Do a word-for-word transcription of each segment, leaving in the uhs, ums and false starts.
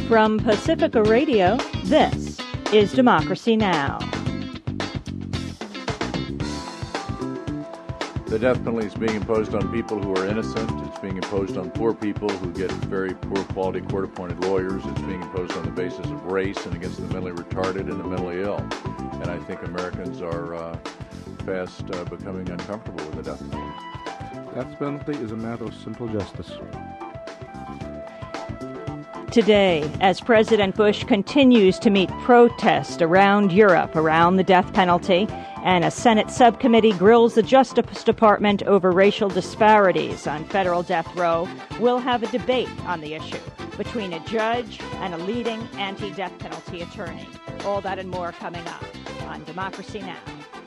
From Pacifica Radio, this is Democracy Now! The death penalty is being imposed on people who are innocent. It's being imposed on poor people who get very poor quality court-appointed lawyers. It's being imposed on the basis of race and against the mentally retarded and the mentally ill. And I think Americans are uh, fast uh, becoming uncomfortable with the death penalty. Death penalty is a matter of simple justice. Today, as President Bush continues to meet protests around Europe around the death penalty, and a Senate subcommittee grills the Justice Department over racial disparities on federal death row, we'll have a debate on the issue between a judge and a leading anti-death penalty attorney. All that and more coming up on Democracy Now!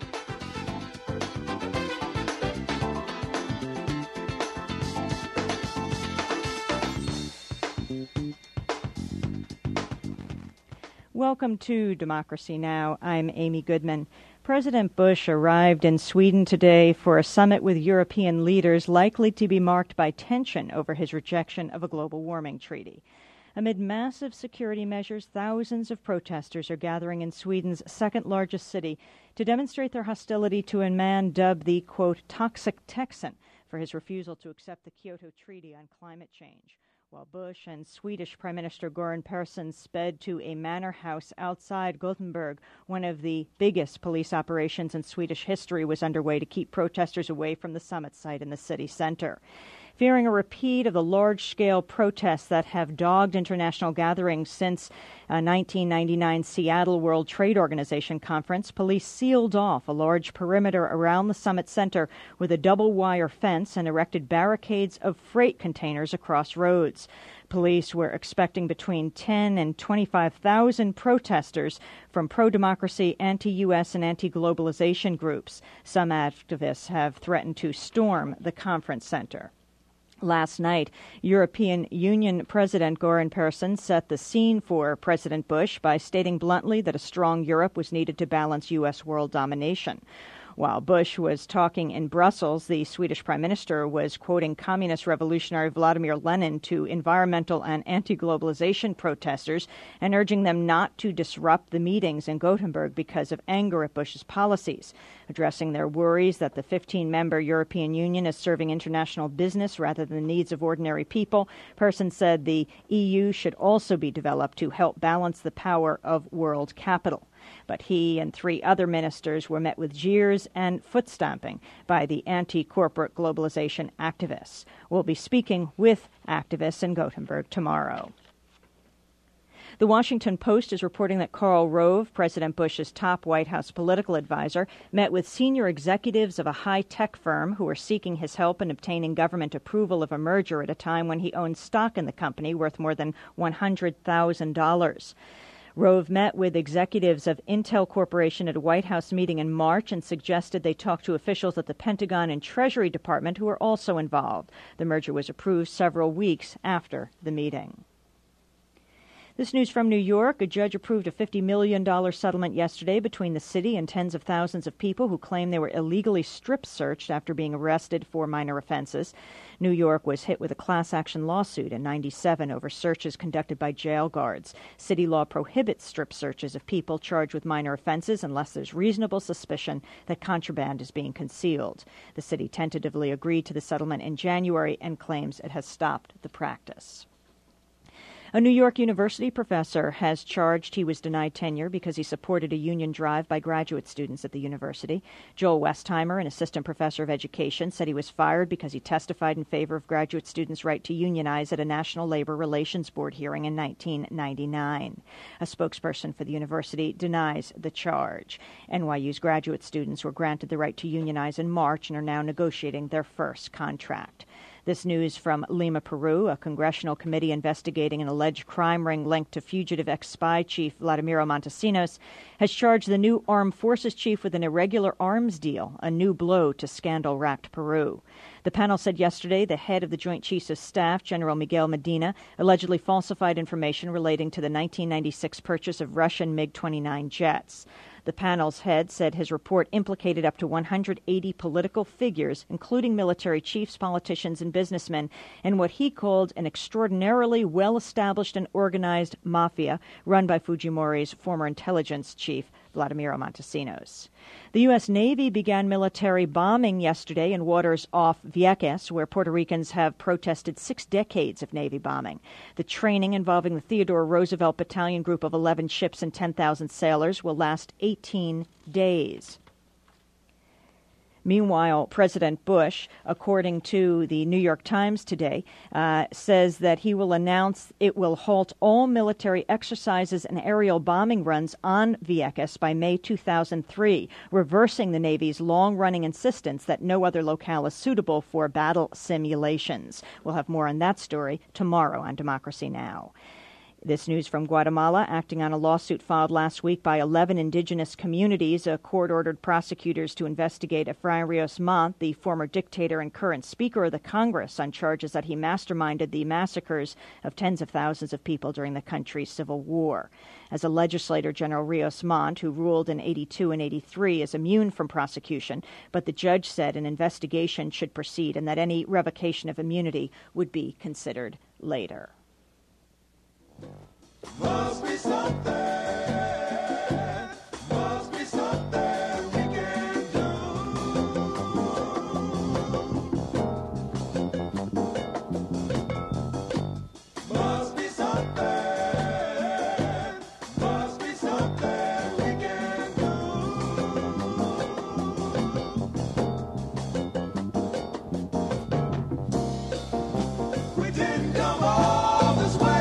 Welcome to Democracy Now! I'm Amy Goodman. President Bush arrived in Sweden today for a summit with European leaders likely to be marked by tension over his rejection of a global warming treaty. Amid massive security measures, thousands of protesters are gathering in Sweden's second-largest city to demonstrate their hostility to a man dubbed the, quote, toxic Texan for his refusal to accept the Kyoto Treaty on climate change. While Bush and Swedish Prime Minister Göran Persson sped to a manor house outside Gothenburg, one of the biggest police operations in Swedish history was underway to keep protesters away from the summit site in the city center. Fearing a repeat of the large-scale protests that have dogged international gatherings since a nineteen ninety-nine Seattle World Trade Organization conference, police sealed off a large perimeter around the summit center with a double-wire fence and erected barricades of freight containers across roads. Police were expecting between ten and twenty-five thousand protesters from pro-democracy, anti-U S, and anti-globalization groups. Some activists have threatened to storm the conference center. Last night, European Union President Göran Persson set the scene for President Bush by stating bluntly that a strong Europe was needed to balance U S world domination. While Bush was talking in Brussels, the Swedish Prime Minister was quoting communist revolutionary Vladimir Lenin to environmental and anti-globalization protesters and urging them not to disrupt the meetings in Gothenburg because of anger at Bush's policies. Addressing their worries that the fifteen-member European Union is serving international business rather than the needs of ordinary people, Persson said the E U should also be developed to help balance the power of world capital. But he and three other ministers were met with jeers and foot-stomping by the anti-corporate globalization activists. We'll be speaking with activists in Gothenburg tomorrow. The Washington Post is reporting that Karl Rove, President Bush's top White House political advisor, met with senior executives of a high-tech firm who are seeking his help in obtaining government approval of a merger at a time when he owns stock in the company worth more than one hundred thousand dollars. Rove met with executives of Intel Corporation at a White House meeting in March and suggested they talk to officials at the Pentagon and Treasury Department who are also involved. The merger was approved several weeks after the meeting. This news from New York. A judge approved a fifty million dollars settlement yesterday between the city and tens of thousands of people who claim they were illegally strip-searched after being arrested for minor offenses. New York was hit with a class-action lawsuit in ninety-seven over searches conducted by jail guards. City law prohibits strip searches of people charged with minor offenses unless there's reasonable suspicion that contraband is being concealed. The city tentatively agreed to the settlement in January and claims it has stopped the practice. A New York University professor has charged he was denied tenure because he supported a union drive by graduate students at the university. Joel Westheimer, an assistant professor of education, said he was fired because he testified in favor of graduate students' right to unionize at a National Labor Relations Board hearing in nineteen ninety-nine. A spokesperson for the university denies the charge. N Y U's graduate students were granted the right to unionize in March and are now negotiating their first contract. This news from Lima, Peru. A congressional committee investigating an alleged crime ring linked to fugitive ex-spy chief Vladimiro Montesinos has charged the new armed forces chief with an irregular arms deal, a new blow to scandal-racked Peru. The panel said yesterday the head of the Joint Chiefs of Staff, General Miguel Medina, allegedly falsified information relating to the nineteen ninety-six purchase of Russian MiG twenty-nine jets. The panel's head said his report implicated up to one hundred eighty political figures, including military chiefs, politicians, and businessmen, in what he called an extraordinarily well-established and organized mafia run by Fujimori's former intelligence chief, Vladimiro Montesinos. The U S. Navy began military bombing yesterday in waters off Vieques, where Puerto Ricans have protested six decades of Navy bombing. The training involving the Theodore Roosevelt Battalion group of eleven ships and ten thousand sailors will last eighteen days. Meanwhile, President Bush, according to the New York Times today, uh, says that he will announce it will halt all military exercises and aerial bombing runs on Vieques by May two thousand three, reversing the Navy's long-running insistence that no other locale is suitable for battle simulations. We'll have more on that story tomorrow on Democracy Now! This news from Guatemala. Acting on a lawsuit filed last week by eleven indigenous communities, a court ordered prosecutors to investigate Efrain Rios Montt, the former dictator and current Speaker of the Congress, on charges that he masterminded the massacres of tens of thousands of people during the country's civil war. As a legislator, General Rios Montt, who ruled in eighty-two and eighty-three, is immune from prosecution, but the judge said an investigation should proceed and that any revocation of immunity would be considered later. Must be something, must be something we can do. Must be something, must be something we can do. We didn't come all this way.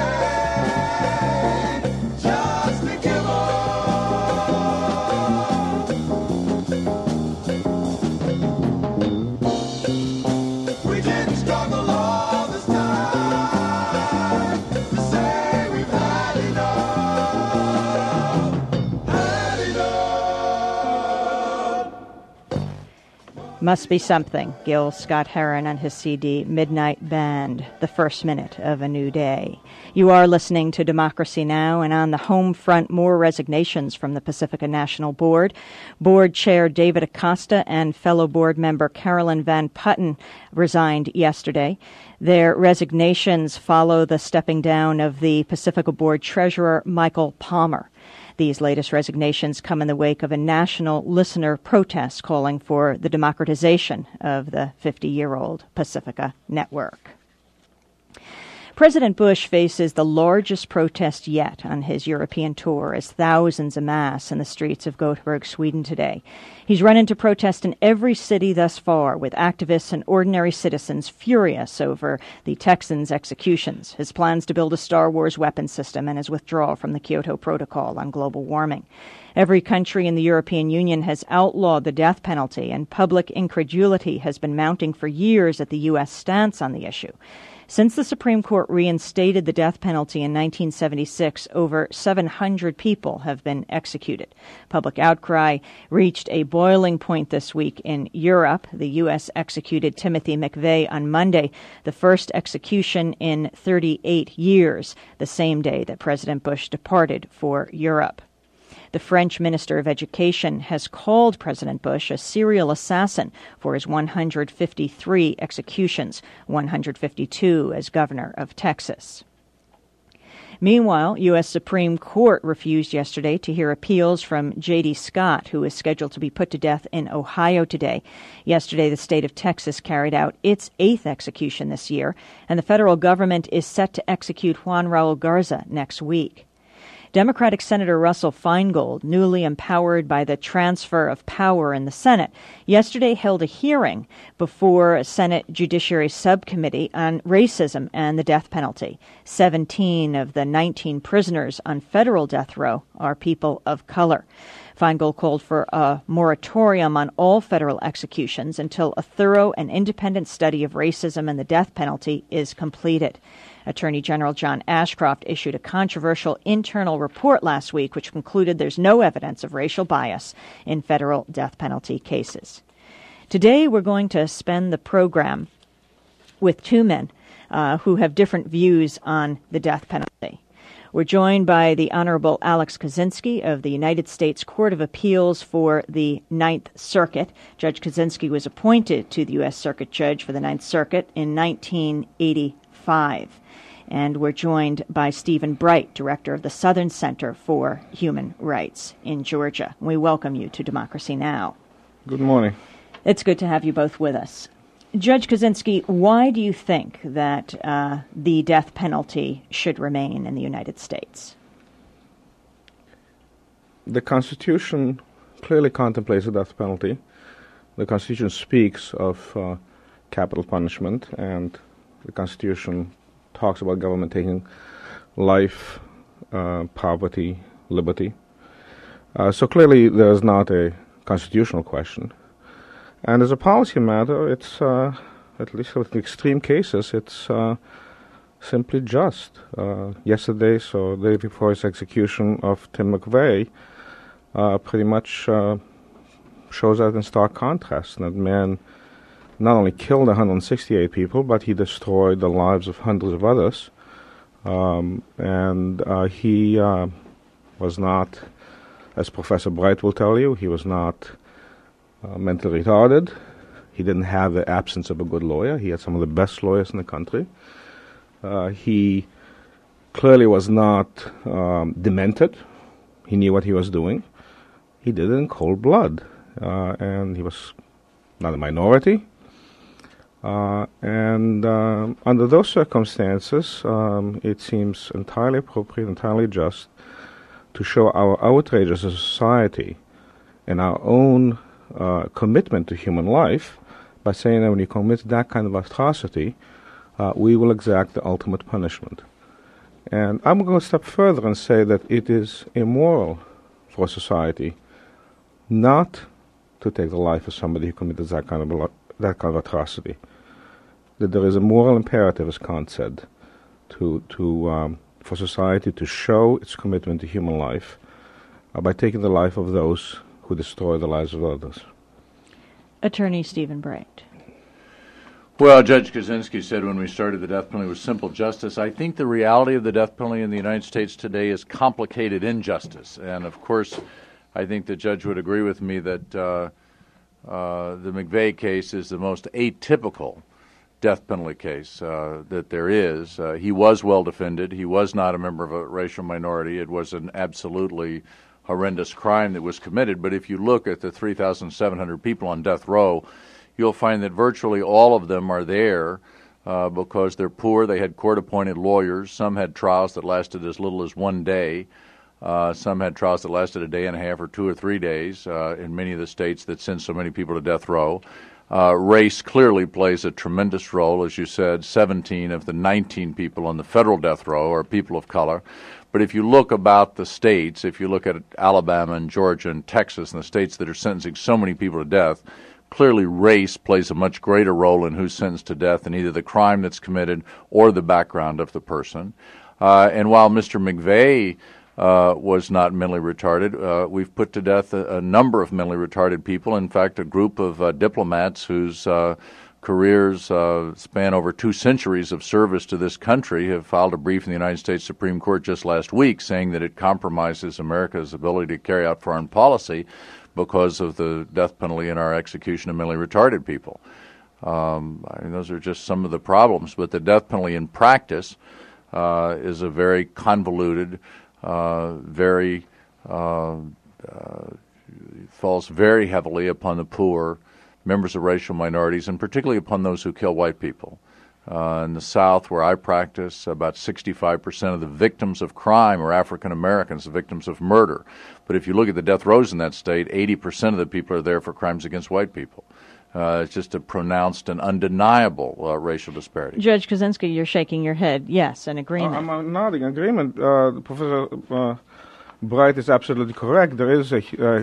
Must be something. Gil Scott-Heron on his C D Midnight Band, the first minute of a new day. You are listening to Democracy Now! And on the home front, more resignations from the Pacifica National Board. Board Chair David Acosta and fellow board member Carolyn Van Putten resigned yesterday. Their resignations follow the stepping down of the Pacifica Board Treasurer Michael Palmer. These latest resignations come in the wake of a national listener protest calling for the democratization of the fifty-year-old Pacifica network. President Bush faces the largest protest yet on his European tour as thousands amass in the streets of Gothenburg, Sweden today. He's run into protest in every city thus far, with activists and ordinary citizens furious over the Texans' executions, his plans to build a Star Wars weapons system, and his withdrawal from the Kyoto Protocol on global warming. Every country in the European Union has outlawed the death penalty, and public incredulity has been mounting for years at the U S stance on the issue. Since the Supreme Court reinstated the death penalty in nineteen seventy-six, over seven hundred people have been executed. Public outcry reached a boiling point this week in Europe. The U S executed Timothy McVeigh on Monday, the first execution in thirty-eight years, the same day that President Bush departed for Europe. The French Minister of Education has called President Bush a serial assassin for his one hundred fifty-three executions, one hundred fifty-two as governor of Texas. Meanwhile, U S. Supreme Court refused yesterday to hear appeals from J D. Scott, who is scheduled to be put to death in Ohio today. Yesterday, the state of Texas carried out its eighth execution this year, and the federal government is set to execute Juan Raul Garza next week. Democratic Senator Russell Feingold, newly empowered by the transfer of power in the Senate, yesterday held a hearing before a Senate Judiciary Subcommittee on racism and the death penalty. Seventeen of the nineteen prisoners on federal death row are people of color. Feingold called for a moratorium on all federal executions until a thorough and independent study of racism and the death penalty is completed. Attorney General John Ashcroft issued a controversial internal report last week which concluded there's no evidence of racial bias in federal death penalty cases. Today we're going to spend the program with two men uh, who have different views on the death penalty. We're joined by the Honorable Alex Kozinski of the United States Court of Appeals for the Ninth Circuit. Judge Kozinski was appointed to the U S Circuit Judge for the Ninth Circuit in nineteen eighty-five. And we're joined by Stephen Bright, Director of the Southern Center for Human Rights in Georgia. We welcome you to Democracy Now! Good morning. It's good to have you both with us. Judge Kozinski, why do you think that uh, the death penalty should remain in the United States? The Constitution clearly contemplates the death penalty. The Constitution speaks of uh, capital punishment, and the Constitution talks about government taking life, uh, poverty, liberty. Uh, so clearly there is not a constitutional question. And as a policy matter, it's, uh, at least with extreme cases, it's uh, simply just. Uh, yesterday, so the day before his execution of Tim McVeigh, uh, pretty much uh, shows that in stark contrast. That man not only killed one hundred sixty-eight people, but he destroyed the lives of hundreds of others. Um, and uh, he uh, was not, as Professor Bright will tell you, he was not Uh, mentally retarded. He didn't have the absence of a good lawyer. He had some of the best lawyers in the country. Uh, he clearly was not um, demented. He knew what he was doing. He did it in cold blood. Uh, and he was not a minority. Uh, and uh, under those circumstances, um, it seems entirely appropriate, entirely just to show our outrage as a society and our own Uh, commitment to human life by saying that when you commit that kind of atrocity, uh, we will exact the ultimate punishment. And I'm going to step further and say that it is immoral for society not to take the life of somebody who committed that kind of a, that kind of atrocity. That there is a moral imperative, as Kant said, to to um, for society to show its commitment to human life uh, by taking the life of those who destroy the lives of others. Attorney Stephen Bright. Well, Judge Kozinski said when we started the death penalty was simple justice. I think the reality of the death penalty in the United States today is complicated injustice. And, of course, I think the judge would agree with me that uh, uh, the McVeigh case is the most atypical death penalty case uh, that there is. Uh, he was well defended. He was not a member of a racial minority. It was an absolutely horrendous crime that was committed, but if you look at the three thousand seven hundred people on death row, you'll find that virtually all of them are there uh, because they're poor. They had court-appointed lawyers. Some had trials that lasted as little as one day. Uh, some had trials that lasted a day and a half or two or three days uh, in many of the states that send so many people to death row. Uh, race clearly plays a tremendous role. As you said, seventeen of the nineteen people on the federal death row are people of color. But if you look about the states, if you look at Alabama and Georgia and Texas and the states that are sentencing so many people to death, clearly race plays a much greater role in who's sentenced to death than either the crime that's committed or the background of the person. Uh, and while Mister McVeigh uh, was not mentally retarded, uh, we've put to death a, a number of mentally retarded people. In fact, a group of uh, diplomats whose uh, careers uh, span over two centuries of service to this country have filed a brief in the United States Supreme Court just last week saying that it compromises America's ability to carry out foreign policy because of the death penalty in our execution of mentally retarded people. Um, I mean, those are just some of the problems, but the death penalty in practice uh, is a very convoluted, uh, very uh, uh, falls very heavily upon the poor, members of racial minorities, and particularly upon those who kill white people. Uh, in the South, where I practice, about sixty-five percent of the victims of crime are African Americans, the victims of murder. But if you look at the death rows in that state, eighty percent of the people are there for crimes against white people. Uh, it's just a pronounced and undeniable uh, racial disparity. Judge Kozinski, you're shaking your head. Yes, an agreement. Uh, I'm uh, nodding agreement. Uh, Professor uh, Bright is absolutely correct. There is a uh,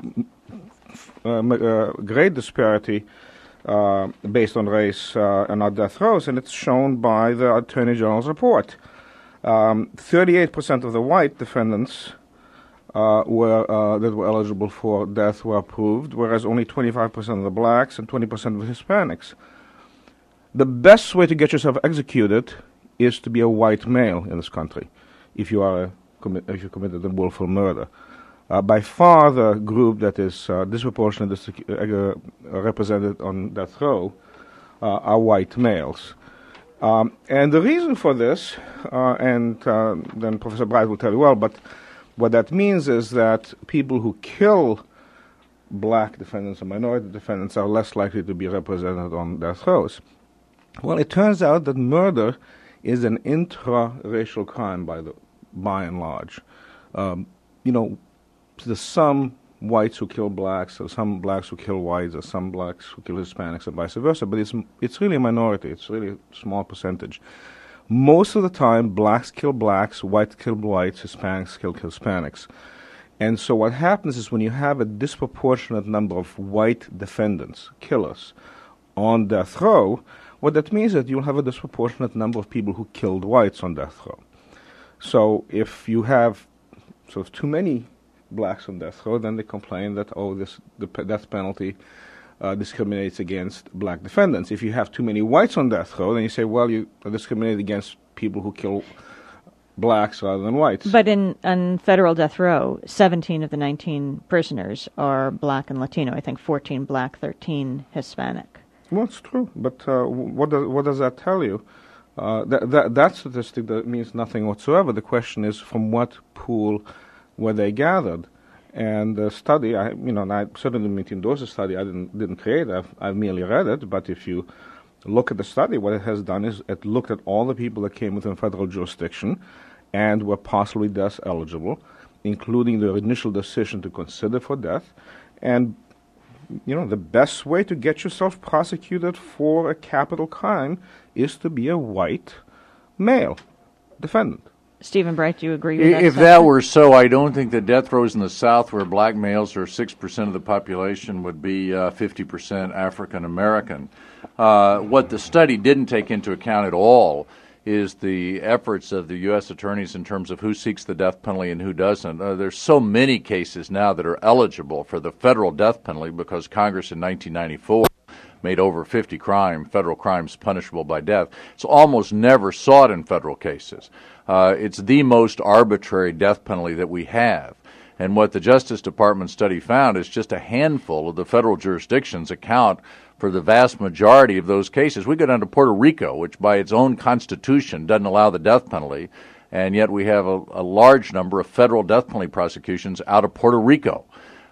uh, uh, great disparity uh, based on race uh, and not death rows, and it's shown by the Attorney General's report. Um, thirty-eight percent of the white defendants uh, were uh, that were eligible for death were approved, whereas only twenty-five percent of the blacks and twenty percent of the Hispanics. The best way to get yourself executed is to be a white male in this country. if you are a, commi- if you committed a willful murder. Uh, by far, the group that is uh, disproportionately uh, represented on death row uh, are white males. Um, and the reason for this, uh, and uh, then Professor Bright will tell you well, but what that means is that people who kill black defendants and minority defendants are less likely to be represented on death rows. Well, it turns out that murder is an intra-racial crime by the by and large. Um, you know, there's some whites who kill blacks, or some blacks who kill whites, or some blacks who kill Hispanics, and vice versa. But it's it's really a minority. It's really a small percentage. Most of the time, blacks kill blacks, whites kill whites, Hispanics kill Hispanics. And so what happens is when you have a disproportionate number of white defendants, killers, on death row, what that means is that you'll have a disproportionate number of people who killed whites on death row. So if you have sort of too many blacks on death row, then they complain that, oh, this the p- death penalty uh, discriminates against black defendants. If you have too many whites on death row, then you say, well, you discriminate against people who kill blacks rather than whites. But in on federal death row, seventeen of the nineteen prisoners are black and Latino. I think fourteen black, thirteen Hispanic. Well, it's true, but uh, what does what does that tell you? Uh, that, that that statistic that means nothing whatsoever. The question is, from what pool were they gathered? And the study, I you know, and I certainly didn't endorse the study. I didn't didn't create it. I've, I've merely read it. But if you look at the study, what it has done is it looked at all the people that came within federal jurisdiction and were possibly death eligible, including the initial decision to consider for death, and you know, the best way to get yourself prosecuted for a capital crime is to be a white male defendant. Stephen Bright, do you agree with that? If that were so, I don't think that death rows in the South, where black males are six percent of the population, would be uh, fifty percent African American. Uh, what the study didn't take into account at all is the efforts of the U S attorneys in terms of who seeks the death penalty and who doesn't. Uh, there's so many cases now that are eligible for the federal death penalty because Congress in nineteen ninety-four made over fifty crime, federal crimes punishable by death. It's almost never sought in federal cases. Uh, it's the most arbitrary death penalty that we have. And what the Justice Department study found is just a handful of the federal jurisdictions account for the vast majority of those cases. We go down to Puerto Rico, which by its own constitution doesn't allow the death penalty, and yet we have a, a large number of federal death penalty prosecutions out of Puerto Rico,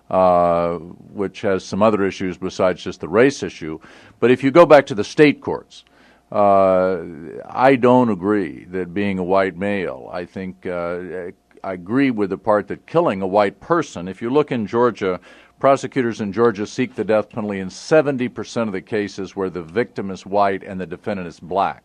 uh, which has some other issues besides just the race issue. But if you go back to the state courts, uh, I don't agree that being a white male, I think uh, I agree with the part that killing a white person, if you look in Georgia, prosecutors in Georgia seek the death penalty in seventy percent of the cases where the victim is white and the defendant is black.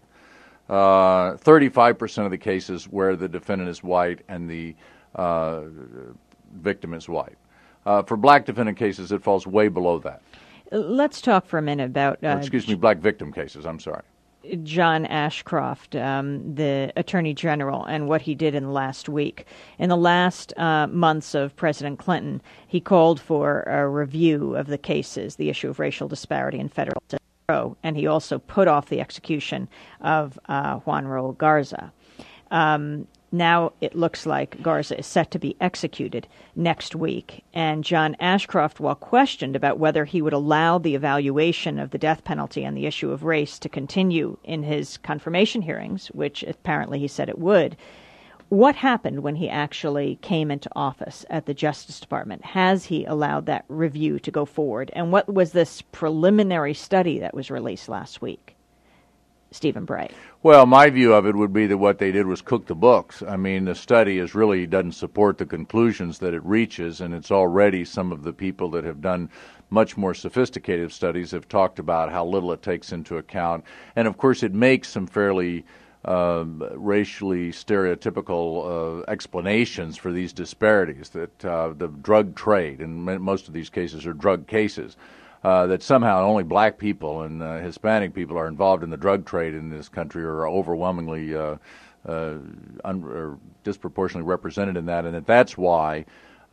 Uh, thirty-five percent of the cases where the defendant is white and the uh, victim is white. Uh, for black defendant cases, it falls way below that. Let's talk for a minute about... Uh, or, excuse me, black victim cases, I'm sorry. John Ashcroft, um, the Attorney General, and what he did in the last week. In the last uh, months of President Clinton, he called for a review of the cases, the issue of racial disparity in federal death row, and he also put off the execution of uh, Juan Raul Garza. Um, now it looks like Garza is set to be executed next week. And John Ashcroft, while questioned about whether he would allow the evaluation of the death penalty and the issue of race to continue in his confirmation hearings, which apparently he said it would, what happened when he actually came into office at the Justice Department? Has he allowed that review to go forward? And what was this preliminary study that was released last week? Stephen Bright. Well, my view of it would be that what they did was cook the books. I mean, the study is really doesn't support the conclusions that it reaches, and it's already some of the people that have done much more sophisticated studies have talked about how little it takes into account. And, of course, it makes some fairly uh, racially stereotypical uh, explanations for these disparities, that uh, the drug trade, and most of these cases are drug cases, Uh, that somehow only black people and uh, Hispanic people are involved in the drug trade in this country, or are overwhelmingly uh, uh, un- or disproportionately represented in that, and that that's why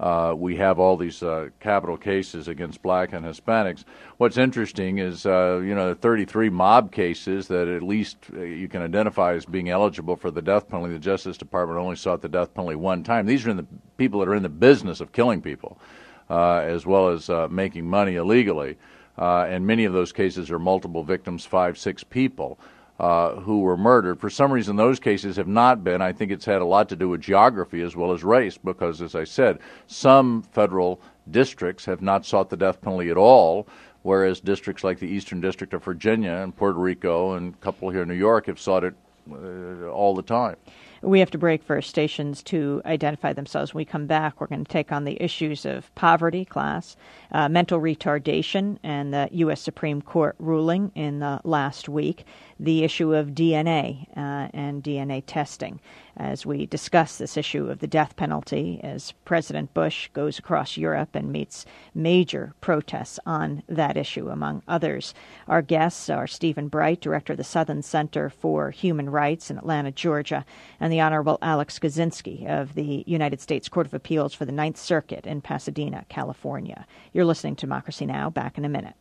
uh, we have all these uh, capital cases against black and Hispanics. What's interesting is, uh, you know, the thirty-three mob cases that at least uh, you can identify as being eligible for the death penalty. The Justice Department only sought the death penalty one time. These are in the people that are in the business of killing people, uh, as well as uh, making money illegally. Uh, and many of those cases are multiple victims, five, six people. Uh, who were murdered. For some reason, those cases have not been. I think it's had a lot to do with geography as well as race, because, as I said, some federal districts have not sought the death penalty at all, whereas districts like the Eastern District of Virginia and Puerto Rico and a couple here in New York have sought it uh, all the time. We have to break for stations to identify themselves. When we come back, we're going to take on the issues of poverty, class, uh, mental retardation, and the U S Supreme Court ruling in the last week, the issue of D N A uh, and D N A testing, as we discuss this issue of the death penalty as President Bush goes across Europe and meets major protests on that issue, among others. Our guests are Stephen Bright, director of the Southern Center for Human Rights in Atlanta, Georgia, and the Honorable Alex Kozinski of the United States Court of Appeals for the Ninth Circuit in Pasadena, California. You're listening to Democracy Now! Back in a minute.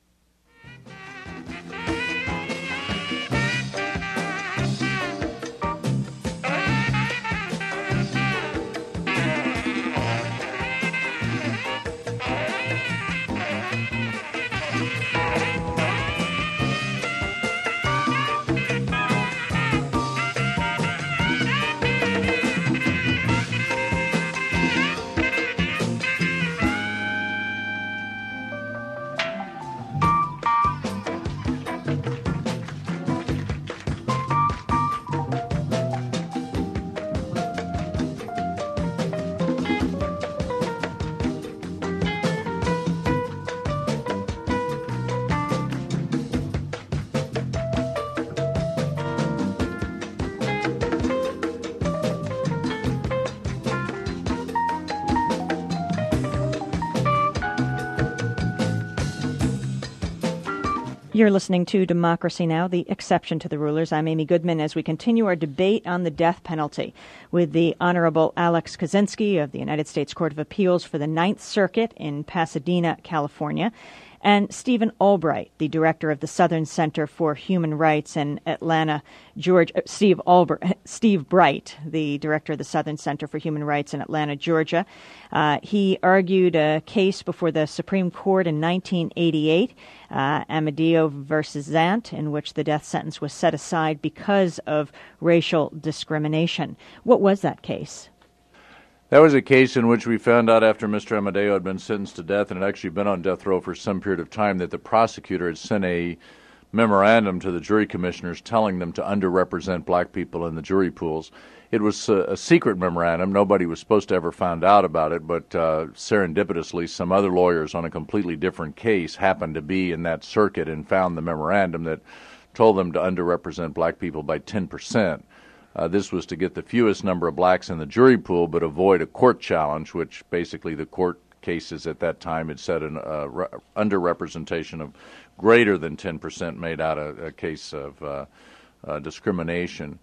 You're listening to Democracy Now!, the exception to the rulers. I'm Amy Goodman as we continue our debate on the death penalty with the Honorable Alex Kozinski of the United States Court of Appeals for the Ninth Circuit in Pasadena, California, and Stephen Albright, the director of the Southern Center for Human Rights in Atlanta, Georgia. Uh, Steve Albright, Steve Bright, the director of the Southern Center for Human Rights in Atlanta, Georgia. Uh, he argued a case before the Supreme Court in nineteen eighty-eight, uh, Amadeo versus Zant, in which the death sentence was set aside because of racial discrimination. What was that case? That was a case in which we found out after Mister Amadeo had been sentenced to death and had actually been on death row for some period of time that the prosecutor had sent a memorandum to the jury commissioners telling them to underrepresent black people in the jury pools. It was a, a secret memorandum. Nobody was supposed to ever find out about it, but uh, serendipitously some other lawyers on a completely different case happened to be in that circuit and found the memorandum that told them to underrepresent black people by ten percent. Uh, this was to get the fewest number of blacks in the jury pool but avoid a court challenge, which basically the court cases at that time had said an uh, re- underrepresentation of greater than ten percent made out a, a case of uh, uh, discrimination.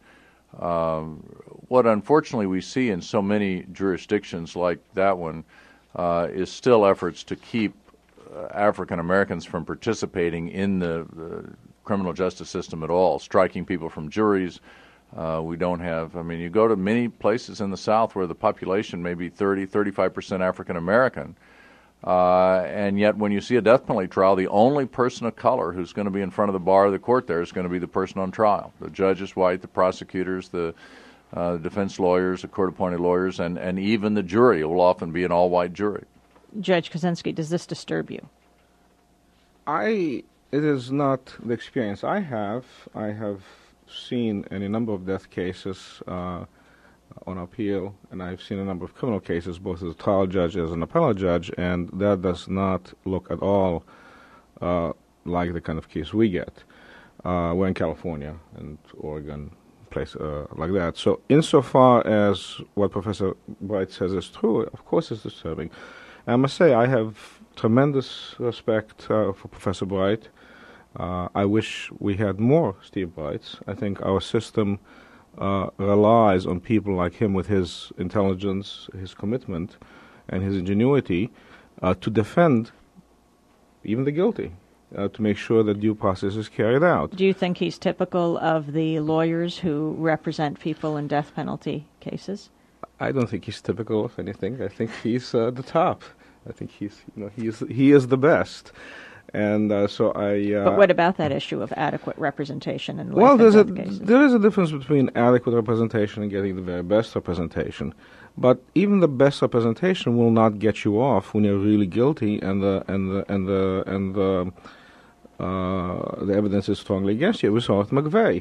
Um, what unfortunately we see in so many jurisdictions like that one uh, is still efforts to keep uh, African Americans from participating in the, the criminal justice system at all, striking people from juries. Uh, we don't have, I mean, you go to many places in the South where the population may be thirty, thirty-five percent African American, uh, and yet when you see a death penalty trial, the only person of color who's going to be in front of the bar of the court there is going to be the person on trial. The judge is white, the prosecutors, the uh, defense lawyers, the court-appointed lawyers, and, and even the jury will often be an all-white jury. Judge Kozinski, does this disturb you? I, it is not the experience I have. I have seen any number of death cases uh, on appeal, and I've seen a number of criminal cases, both as a trial judge as an appellate judge, and that does not look at all uh, like the kind of case we get. Uh, we're in California and Oregon, place uh, like that. So insofar as what Professor Bright says is true, of course it's disturbing. I must say I have tremendous respect uh, for Professor Bright. Uh, I wish we had more Steve Brights. I think our system uh, relies on people like him with his intelligence, his commitment, and his ingenuity uh, to defend even the guilty, uh, to make sure that due process is carried out. Do you think he's typical of the lawyers who represent people in death penalty cases? I don't think he's typical of anything. I think he's uh, the top. I think he's, you know, he is he is the best. And uh, so I. Uh, but what about that issue of adequate representation in life well, and there's a death cases? there is a difference between adequate representation and getting the very best representation. But even the best representation will not get you off when you're really guilty and the and the and the and the uh, the evidence is strongly against you. We saw with McVeigh.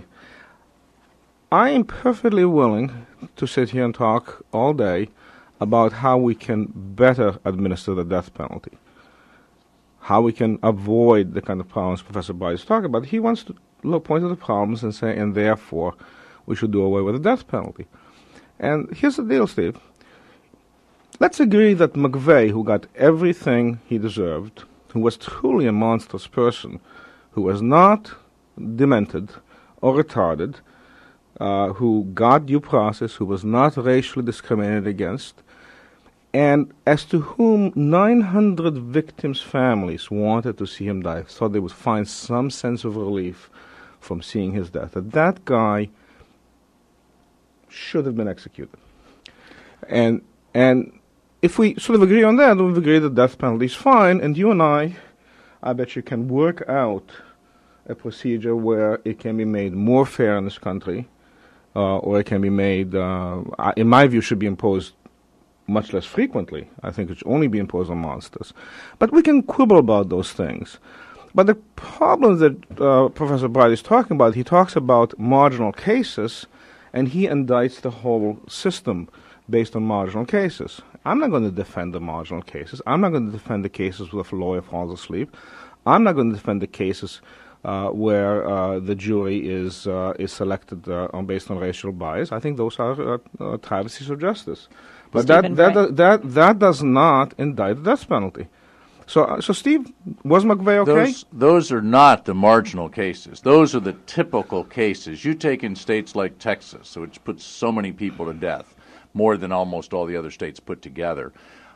I am perfectly willing to sit here and talk all day about how we can better administer the death penalty, how we can avoid the kind of problems Professor Bryce is talking about. He wants to look, point to the problems and say, and therefore we should do away with the death penalty. And here's the deal, Steve. Let's agree that McVeigh, who got everything he deserved, who was truly a monstrous person, who was not demented or retarded, uh, who got due process, who was not racially discriminated against, and as to whom nine hundred victims' families wanted to see him die, thought they would find some sense of relief from seeing his death, that that guy should have been executed. And and if we sort of agree on that, we agree the death penalty is fine, and you and I, I bet you can work out a procedure where it can be made more fair in this country, uh, or it can be made, uh, in my view, should be imposed much less frequently. I think it should only be imposed on monsters. But we can quibble about those things. But the problem that uh, Professor Bright is talking about, he talks about marginal cases, and he indicts the whole system based on marginal cases. I'm not going to defend the marginal cases. I'm not going to defend the cases where a lawyer falls asleep. I'm not going to defend the cases uh, where uh, the jury is uh, is selected uh, on based on racial bias. I think those are uh, uh, travesties of justice. But that that, that that that does not indict the death penalty. So, uh, so Steve, was McVeigh okay? Those, those are not the marginal cases. Those are the typical cases. You take in states like Texas, which puts so many people to death, more than almost all the other states put together.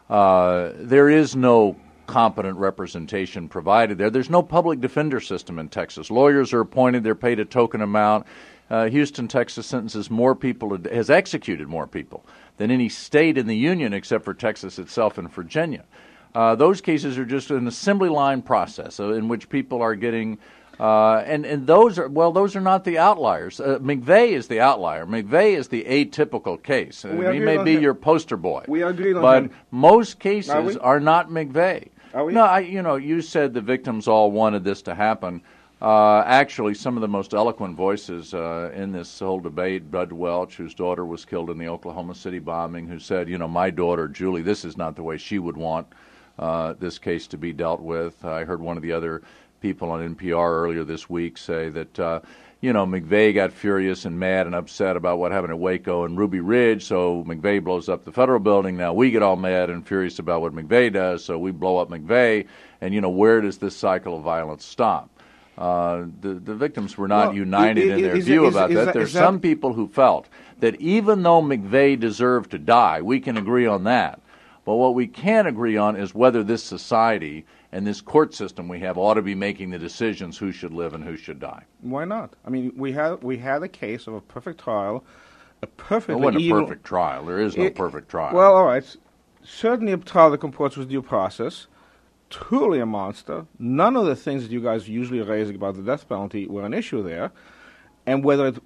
Uh, there is no competent representation provided there. There's no public defender system in Texas. Lawyers are appointed. They're paid a token amount. Uh, Houston, Texas sentences more people, to, has executed more people than any state in the Union except for Texas itself and Virginia. Uh, those cases are just an assembly line process uh, in which people are getting, uh, and, and those are, well, those are not the outliers. Uh, McVeigh is the outlier. McVeigh is the atypical case. Uh, he may be him. your poster boy. We agreed on But him. most cases Are we? are not McVeigh. Are we? No, I, you know, you said the victims all wanted this to happen. Uh, actually, some of the most eloquent voices uh, in this whole debate, Bud Welch, whose daughter was killed in the Oklahoma City bombing, who said, you know, my daughter, Julie, this is not the way she would want uh, this case to be dealt with. I heard one of the other people on N P R earlier this week say that, uh, you know, McVeigh got furious and mad and upset about what happened at Waco and Ruby Ridge, so McVeigh blows up the federal building. Now we get all mad and furious about what McVeigh does, so we blow up McVeigh. And, you know, where does this cycle of violence stop? Uh, the, the victims were not well, united is, in their is, view is, about is, that. that. There's that, some people who felt that even though McVeigh deserved to die, we can agree on that. But what we can't agree on is whether this society and this court system we have ought to be making the decisions who should live and who should die. Why not? I mean, we had we had a case of a perfect trial, a perfectly It wasn't a evil, perfect trial. There is no it, perfect trial. Well, all right. Certainly a trial that comports with due process. Truly a monster. None of the things that you guys usually raise about the death penalty were an issue there. And whether it,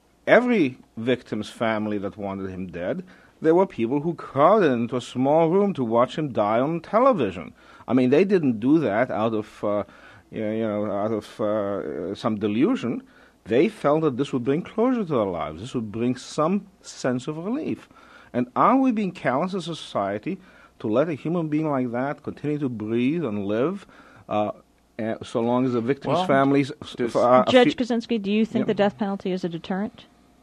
every victim's family that wanted him dead, there were people who crowded into a small room to watch him die on television. I mean, they didn't do that out of, uh, you know, out of uh, some delusion. They felt that this would bring closure to their lives. This would bring some sense of relief. And are we being callous as a society to let a human being like that continue to breathe and live, uh, uh, so long as the victims' well, families... does, Uh, Judge Kaczynski, do you think yeah. the death penalty is a deterrent?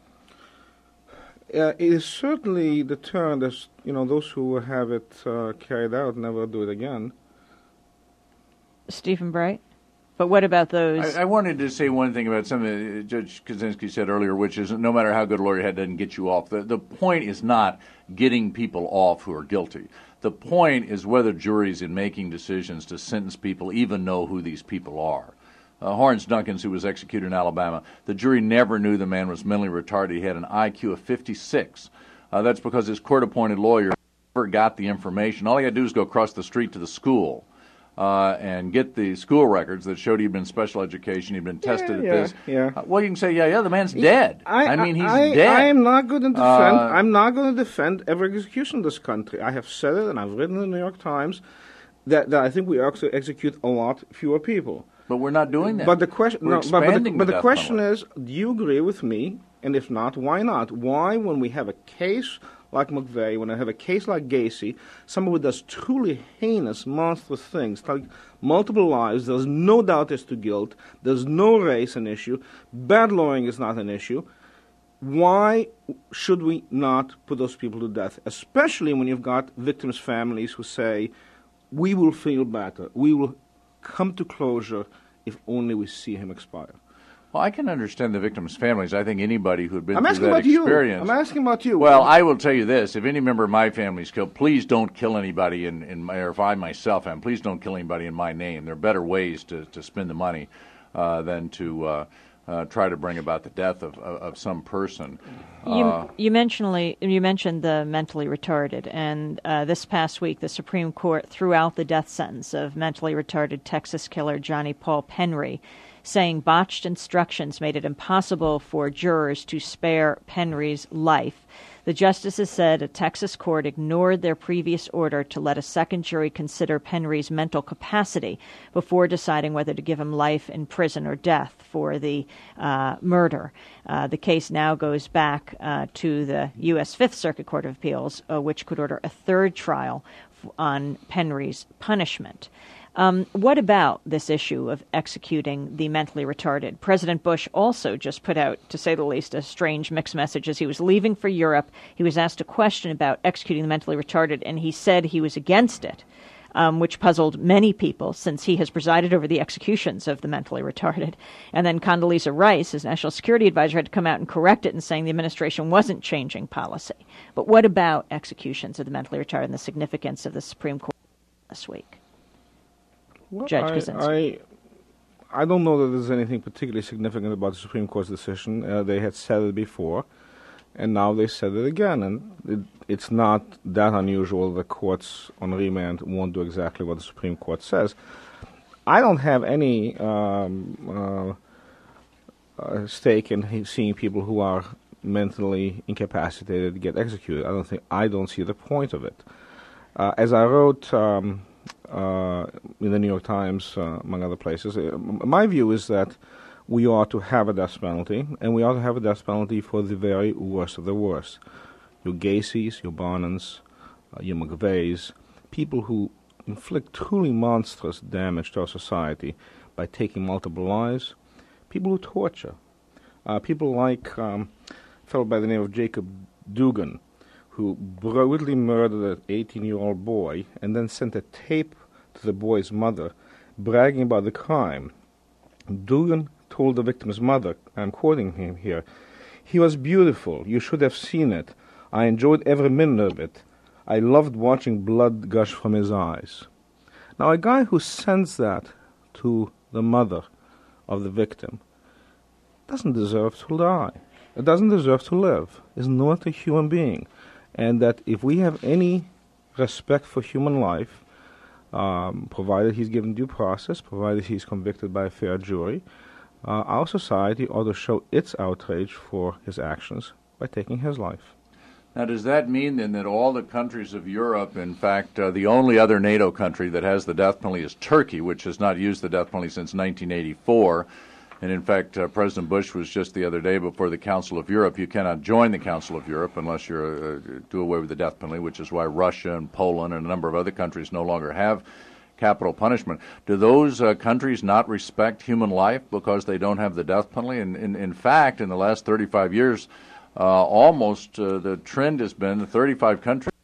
Uh, it is certainly deterrent, as you know, those who have it uh, carried out never do it again. Stephen Bright? But what about those? I, I wanted to say one thing about something that Judge Kaczynski said earlier, which is no matter how good a lawyer you had, doesn't get you off. The, the point is not getting people off who are guilty. The point is whether juries in making decisions to sentence people even know who these people are. Uh, Horrence Dunkins, who was executed in Alabama, the jury never knew the man was mentally retarded. He had an I Q of fifty-six. Uh, that's because his court-appointed lawyer never got the information. All he had to do was go across the street to the school uh, and get the school records that showed he'd been special education, he'd been tested yeah, at this. Yeah. Uh, well, you can say, yeah, yeah, the man's dead. I, I mean, he's I, dead. I am not going to defend. Uh, I'm not going to defend every execution in this country. I have said it, and I've written in the New York Times that, that I think we actually execute a lot fewer people. But we're not doing that. But the question, we're no, but, but the, the but the death question penalty. is, do you agree with me? And if not, why not? Why, when we have a case like McVeigh, when I have a case like Gacy, someone who does truly heinous, monstrous things, like multiple lives, there's no doubt as to guilt, there's no race an issue, bad lawyering is not an issue, why should we not put those people to death? Especially when you've got victims' families who say, we will feel better, we will come to closure if only we see him expire. Well, I can understand the victims' families. I think anybody who had been I'm through asking that about you. experience. I'm asking about you. Well, I will tell you this: if any member of my family is killed, please don't kill anybody in, in my, or if I myself am, please don't kill anybody in my name. There are better ways to, to spend the money uh, than to uh, uh, try to bring about the death of, of, of some person. You, uh, you, mentioned, you mentioned the mentally retarded, and uh, this past week the Supreme Court threw out the death sentence of mentally retarded Texas killer Johnny Paul Penry, saying botched instructions made it impossible for jurors to spare Penry's life. The justices said a Texas court ignored their previous order to let a second jury consider Penry's mental capacity before deciding whether to give him life in prison or death for the uh, murder. Uh, the case now goes back uh, to the U S Fifth Circuit Court of Appeals, uh, which could order a third trial f- on Penry's punishment. Um, what about this issue of executing the mentally retarded? President Bush also just put out, to say the least, a strange mixed message as he was leaving for Europe. He was asked a question about executing the mentally retarded, and he said he was against it, um, which puzzled many people since he has presided over the executions of the mentally retarded. And then Condoleezza Rice, his national security advisor, had to come out and correct it and saying the administration wasn't changing policy. But what about executions of the mentally retarded and the significance of the Supreme Court this week? Well, Judge I, Kaczynski. I, I don't know that there's anything particularly significant about the Supreme Court's decision. Uh, they had said it before, and now they said it again. And it, it's not that unusual that courts on remand won't do exactly what the Supreme Court says. I don't have any um, uh, uh, stake in he- seeing people who are mentally incapacitated get executed. I don't think I don't see the point of it. Uh, as I wrote. Um, Uh, in the New York Times, uh, among other places. Uh, my view is that we ought to have a death penalty, and we ought to have a death penalty for the very worst of the worst. Your Gacy's, your Barnums, uh, your McVeighs, people who inflict truly monstrous damage to our society by taking multiple lives, people who torture, uh, people like um, a fellow by the name of Jacob Dugan, who brutally murdered an eighteen-year-old boy and then sent a tape to the boy's mother bragging about the crime. Dugan told the victim's mother, I'm quoting him here, "He was beautiful. You should have seen it. I enjoyed every minute of it. I loved watching blood gush from his eyes." Now, a guy who sends that to the mother of the victim doesn't deserve to die. It doesn't deserve to live. Is not a human being. And that if we have any respect for human life, um, provided he's given due process, provided he's convicted by a fair jury, uh, our society ought to show its outrage for his actions by taking his life. Now, does that mean then that all the countries of Europe, in fact, uh, the only other NATO country that has the death penalty is Turkey, which has not used the death penalty since nineteen eighty-four, and in fact, uh, President Bush was just the other day before the Council of Europe. You cannot join the Council of Europe unless you uh, do away with the death penalty, which is why Russia and Poland and a number of other countries no longer have capital punishment. Do those uh, countries not respect human life because they don't have the death penalty? And in, in fact, in the last thirty-five years, uh, almost uh, the trend has been the thirty-five countries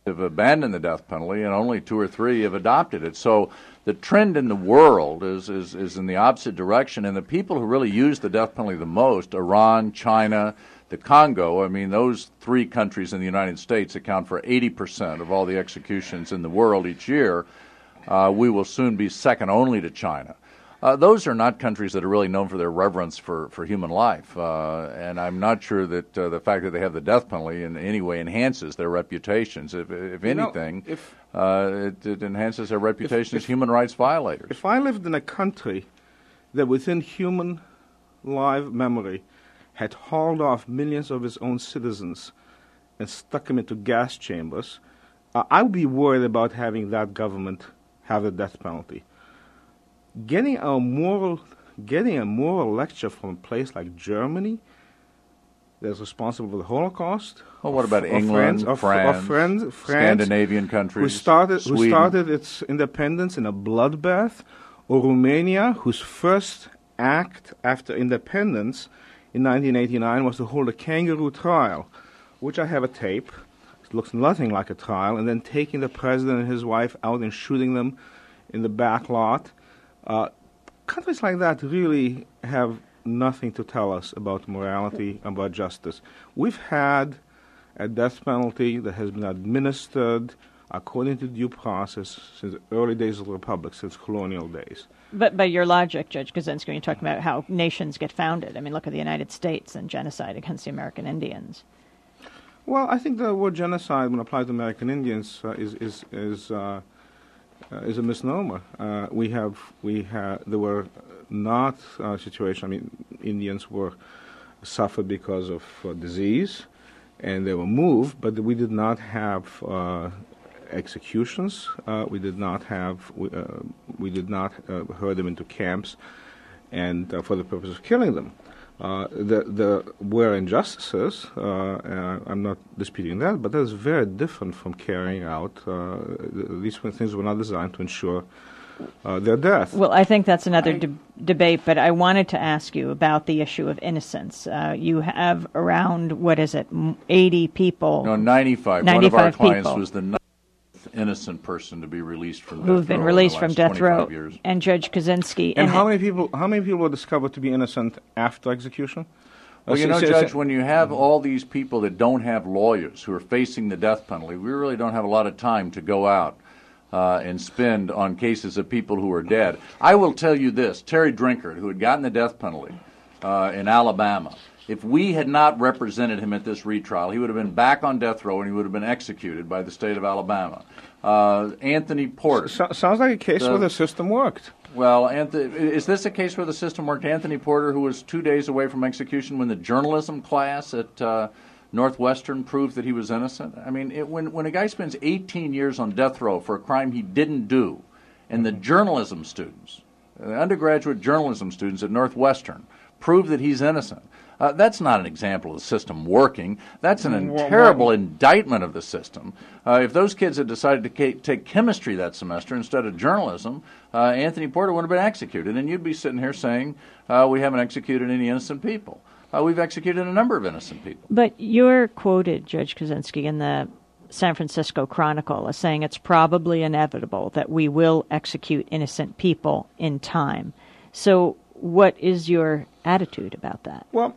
have abandoned the death penalty, and only two or three have adopted it. So the trend in the world is, is, is in the opposite direction, and the people who really use the death penalty the most, Iran, China, the Congo, I mean, those three countries in the United States account for eighty percent of all the executions in the world each year. Uh, we will soon be second only to China. Uh, those are not countries that are really known for their reverence for, for human life, uh, and I'm not sure that uh, the fact that they have the death penalty in any way enhances their reputations. If, if anything, know, if, uh, it, it enhances their reputation if, as human rights violators. If I lived in a country that within human live memory had hauled off millions of its own citizens and stuck them into gas chambers, uh, I would be worried about having that government have the death penalty. Getting a moral, getting a moral lecture from a place like Germany, that's responsible for the Holocaust. Well, what about of, England, of France, of friends, France, Scandinavian countries, who started, Sweden. who started its independence in a bloodbath, or Romania, whose first act after independence in nineteen eighty-nine was to hold a kangaroo trial, which I have a tape. It looks nothing like a trial, and then taking the president and his wife out and shooting them in the back lot. Uh, countries like that really have nothing to tell us about morality, about justice. We've had a death penalty that has been administered according to due process since the early days of the Republic, since colonial days. But by your logic, Judge Kaczynski, when you're talking about how nations get founded, I mean, look at the United States and genocide against the American Indians. Well, I think the word genocide, when applied to American Indians, uh, is is is uh, uh, is a misnomer. Uh, we have we have there were not uh, situations. I mean, Indians were suffered because of uh, disease, and they were moved, but we did not have uh, executions. Uh, we did not have we, uh, we did not uh, herd them into camps, and uh, for the purpose of killing them. Uh, the the were injustices. Uh, uh, I'm not disputing that, but that is very different from carrying out. Uh, these things were not designed to ensure uh, their death. Well, I think that's another de- debate. But I wanted to ask you about the issue of innocence. Uh, you have around what is it, eighty people? No, ninety-five. ninety-five One of our clients people. was the ninth innocent person to be released from death Who've been row released in the from last death row. twenty-five years. And Judge Kaczynski. And, and how it- many people? How many people were discovered to be innocent after execution? Well, Uh, you know, so- so- Judge, when you have all these people that don't have lawyers who are facing the death penalty, we really don't have a lot of time to go out uh, and spend on cases of people who are dead. I will tell you this, Terry Drinkard, who had gotten the death penalty uh, in Alabama, if we had not represented him at this retrial, he would have been back on death row and he would have been executed by the state of Alabama. Uh, Anthony Porter. So, sounds like a case The- where the system worked. Well, Anthony, is this a case where the system worked? Anthony Porter, who was two days away from execution when the journalism class at uh, Northwestern proved that he was innocent? I mean, it, when, when a guy spends eighteen years on death row for a crime he didn't do, and the journalism students, the undergraduate journalism students at Northwestern, prove that he's innocent, uh, that's not an example of the system working. That's an Well, terrible well- indictment of the system. Uh, if those kids had decided to ca- take chemistry that semester instead of journalism, uh, Anthony Porter would have been executed, and you'd be sitting here saying, uh, we haven't executed any innocent people. Uh, we've executed a number of innocent people. But you're quoted, Judge Kaczynski, in the San Francisco Chronicle as saying it's probably inevitable that we will execute innocent people in time. So what is your attitude about that? Well,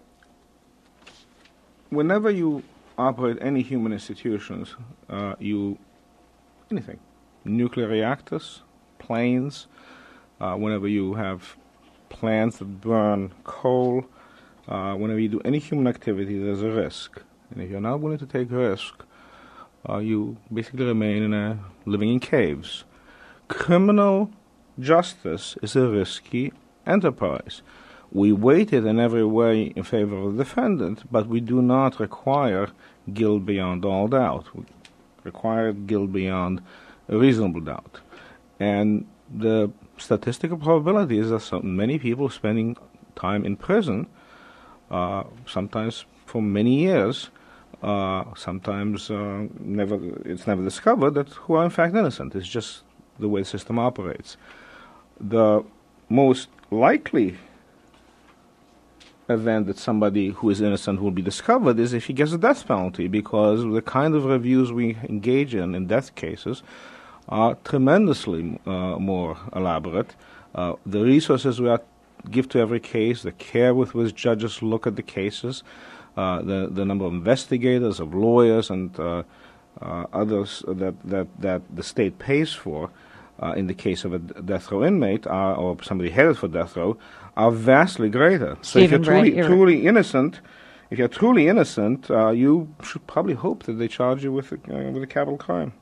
whenever you operate any human institutions, uh, you anything, nuclear reactors, planes, uh, whenever you have plants that burn coal, uh, whenever you do any human activity, there's a risk. And if you're not willing to take a risk, uh, you basically remain in a living in caves. Criminal justice is a risky enterprise. We weighted in every way in favor of the defendant, but we do not require guilt beyond all doubt. We require guilt beyond a reasonable doubt. And the statistical probability is that so many people spending time in prison, uh, sometimes for many years, uh, sometimes uh, never it's never discovered that who are in fact innocent. It's just the way the system operates. The most likely event that somebody who is innocent will be discovered is if he gets the death penalty, because the kind of reviews we engage in in death cases are tremendously uh, more elaborate. Uh, the resources we are, give to every case, the care with which judges look at the cases, uh, the the number of investigators, of lawyers, and uh, uh, others that, that, that the state pays for uh, in the case of a death row inmate are, or somebody headed for death row, are vastly greater. So if you're truly, Bright, truly innocent, if you're truly innocent, uh, you should probably hope that they charge you with a, uh, with a capital crime.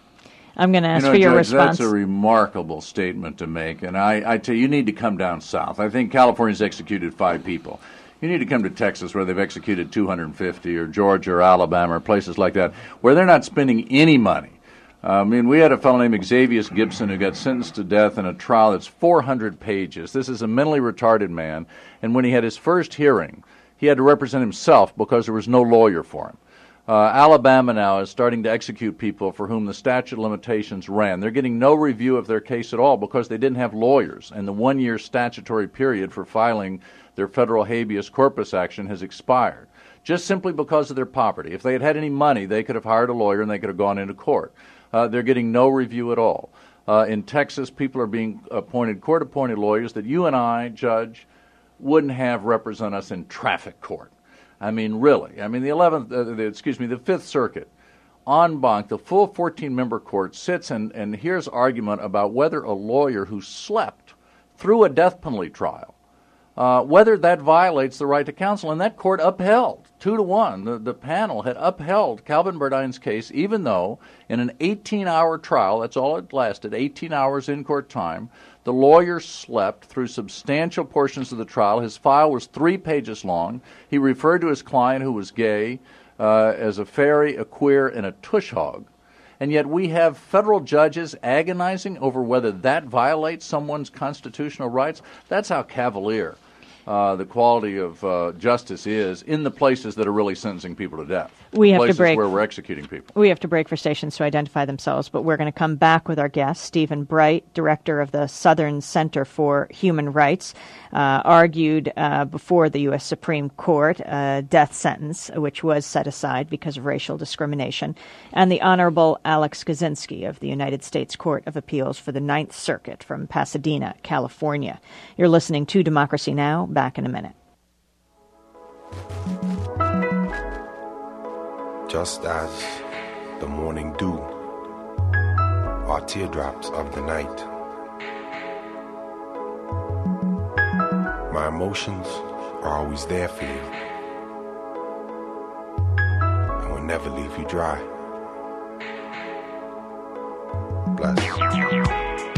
I'm going to ask you know, for your Judge, response. That's a remarkable statement to make, and I, I tell you, you need to come down south. I think California's executed five people. You need to come to Texas, where they've executed two hundred fifty, or Georgia or Alabama or places like that, where they're not spending any money. Uh, I mean, we had a fellow named Xavier Gibson who got sentenced to death in a trial that's four hundred pages. This is a mentally retarded man, and when he had his first hearing, he had to represent himself because there was no lawyer for him. Uh, Alabama now is starting to execute people for whom the statute of limitations ran. They're getting no review of their case at all because they didn't have lawyers, and the one-year statutory period for filing their federal habeas corpus action has expired, just simply because of their poverty. If they had had any money, they could have hired a lawyer and they could have gone into court. Uh, they're getting no review at all. Uh, in Texas, people are being appointed, court-appointed lawyers that you and I, Judge, wouldn't have represent us in traffic court. I mean, really. I mean, the eleventh, uh, the, excuse me, the Fifth Circuit, en banc, the full fourteen-member court sits and, and hears argument about whether a lawyer who slept through a death penalty trial, uh, whether that violates the right to counsel. And that court upheld, two to one. The, the panel had upheld Calvin Burdine's case, even though in an eighteen-hour trial, that's all it lasted, eighteen hours in court time, the lawyer slept through substantial portions of the trial. His file was three pages long. He referred to his client, who was gay, uh, as a fairy, a queer, and a tush hog. And yet we have federal judges agonizing over whether that violates someone's constitutional rights. That's how cavalier uh, the quality of uh, justice is in the places that are really sentencing people to death. We have places to break. where we're executing people. We have to break for stations to identify themselves, but we're going to come back with our guest, Stephen Bright, director of the Southern Center for Human Rights, uh, argued uh, before the U S Supreme Court a death sentence, which was set aside because of racial discrimination, and the Honorable Alex Kozinski of the United States Court of Appeals for the Ninth Circuit from Pasadena, California. You're listening to Democracy Now! Back in a minute. Just as the morning dew are teardrops of the night, my emotions are always there for you and will never leave you dry. Bless.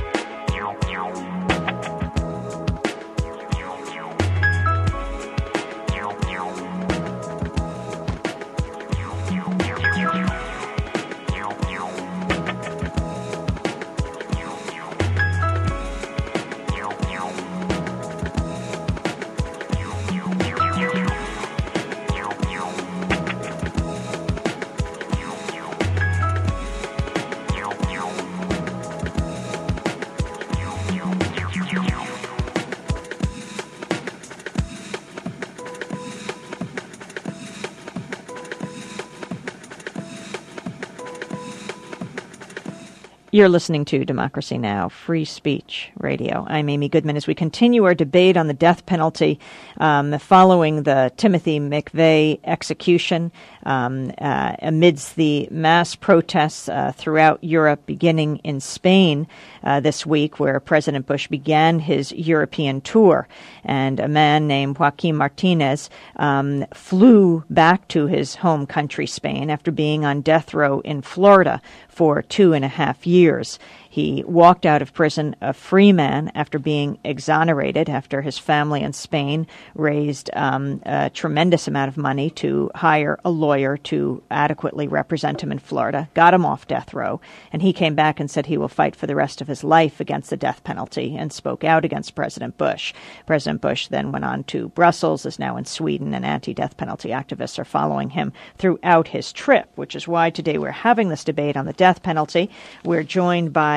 You're listening to Democracy Now!, Free Speech Radio. I'm Amy Goodman. As we continue our debate on the death penalty um, following the Timothy McVeigh execution, um, uh, amidst the mass protests uh, throughout Europe, beginning in Spain uh, this week, where President Bush began his European tour. And a man named Joaquin Martinez um, flew back to his home country, Spain, after being on death row in Florida for two and a half years. He walked out of prison a free man after being exonerated, after his family in Spain raised um, a tremendous amount of money to hire a lawyer to adequately represent him in Florida, got him off death row, and he came back and said he will fight for the rest of his life against the death penalty and spoke out against President Bush. President Bush then went on to Brussels, is now in Sweden, and anti-death penalty activists are following him throughout his trip, which is why today we're having this debate on the death penalty. We're joined by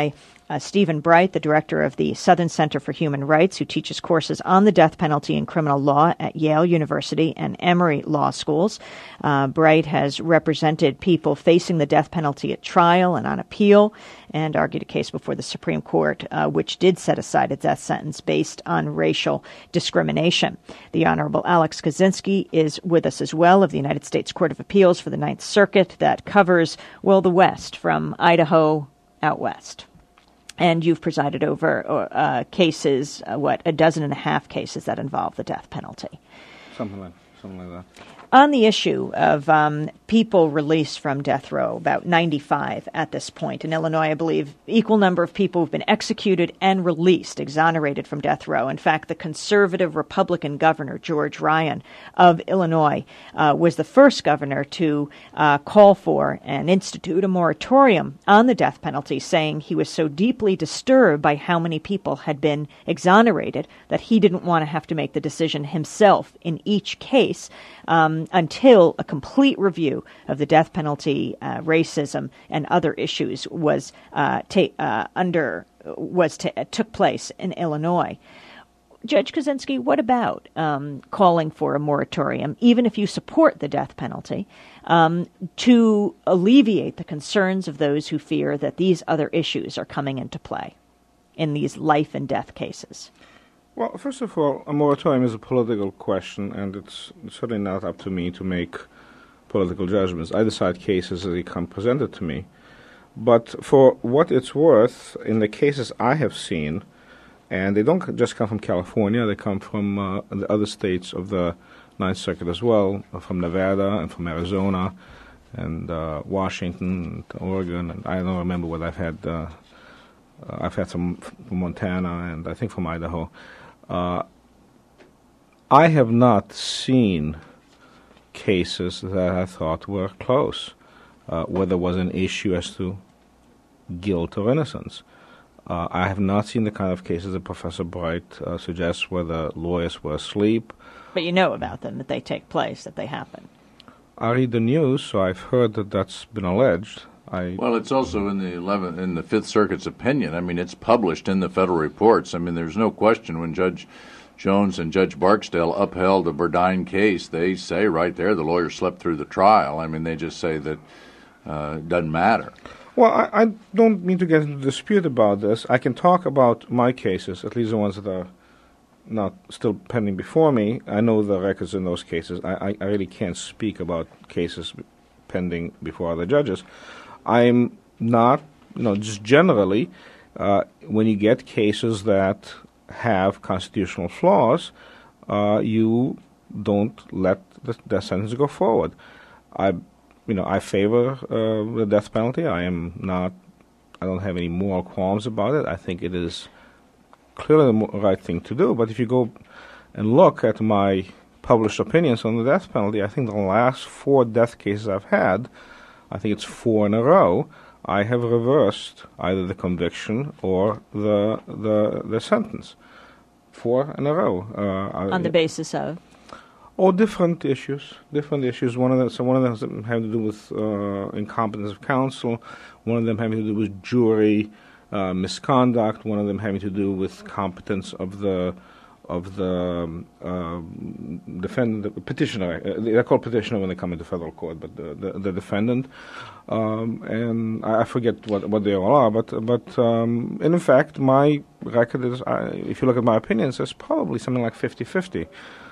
Uh, Stephen Bright, the director of the Southern Center for Human Rights, who teaches courses on the death penalty and criminal law at Yale University and Emory Law Schools. Uh, Bright has represented people facing the death penalty at trial and on appeal, and argued a case before the Supreme Court, uh, which did set aside a death sentence based on racial discrimination. The Honorable Alex Kozinski is with us as well, of the United States Court of Appeals for the Ninth Circuit, that covers, well, the West, from Idaho out west. And you've presided over uh, cases, uh, what, a dozen and a half cases that involve the death penalty. Something like, something like that. On the issue of um, people released from death row, about ninety-five at this point. In Illinois, I believe, equal number of people who've been executed and released, exonerated from death row. In fact, the conservative Republican governor, George Ryan of Illinois, uh, was the first governor to uh, call for and institute a moratorium on the death penalty, saying he was so deeply disturbed by how many people had been exonerated that he didn't want to have to make the decision himself in each case. Um, until a complete review of the death penalty, uh, racism, and other issues was uh, ta- uh, under was t- took place in Illinois. Judge Kozinski, what about um, calling for a moratorium, even if you support the death penalty, um, to alleviate the concerns of those who fear that these other issues are coming into play in these life and death cases? Well, first of all, a moratorium is a political question, and it's certainly not up to me to make political judgments. I decide cases as they come presented to me. But for what it's worth, in the cases I have seen, and they don't just come from California, they come from uh, the other states of the Ninth Circuit as well, from Nevada and from Arizona and uh, Washington and Oregon, and I don't remember what I've had. Uh, uh, I've had some from Montana and I think from Idaho. Uh, I have not seen cases that I thought were close, uh, where there was an issue as to guilt or innocence. Uh, I have not seen the kind of cases that Professor Bright uh, suggests where the lawyers were asleep. But you know about them, that they take place, that they happen. I read the news, so I've heard that that's been alleged. I well, it's also in the eleventh, in the Fifth Circuit's opinion. I mean, it's published in the federal reports. I mean, there's no question when Judge Jones and Judge Barksdale upheld the Burdine case, they say right there the lawyer slept through the trial. I mean, they just say that uh, it doesn't matter. Well, I, I don't mean to get into a dispute about this. I can talk about my cases, at least the ones that are not still pending before me. I know the records in those cases. I, I, I really can't speak about cases pending before other judges. I'm not, you know, just generally, uh, when you get cases that have constitutional flaws, uh, you don't let the death sentence go forward. I, you know, I favor uh, the death penalty. I am not, I don't have any moral qualms about it. I think it is clearly the right thing to do. But if you go and look at my published opinions on the death penalty, I think the last four death cases I've had, I think it's four in a row, I have reversed either the conviction or the the, the sentence. Four in a row. Uh, on the basis of? Oh, different issues. Different issues. One of them, so one of them have to do with uh, incompetence of counsel. One of them having to do with jury uh, misconduct. One of them having to do with competence of the of the um, uh, defendant, the petitioner. Uh, they're called petitioner when they come into federal court, but the, the, the defendant. Um, and I forget what, what they all are, but but um, and in fact, my record is, uh, if you look at my opinions, it's probably something like fifty-fifty.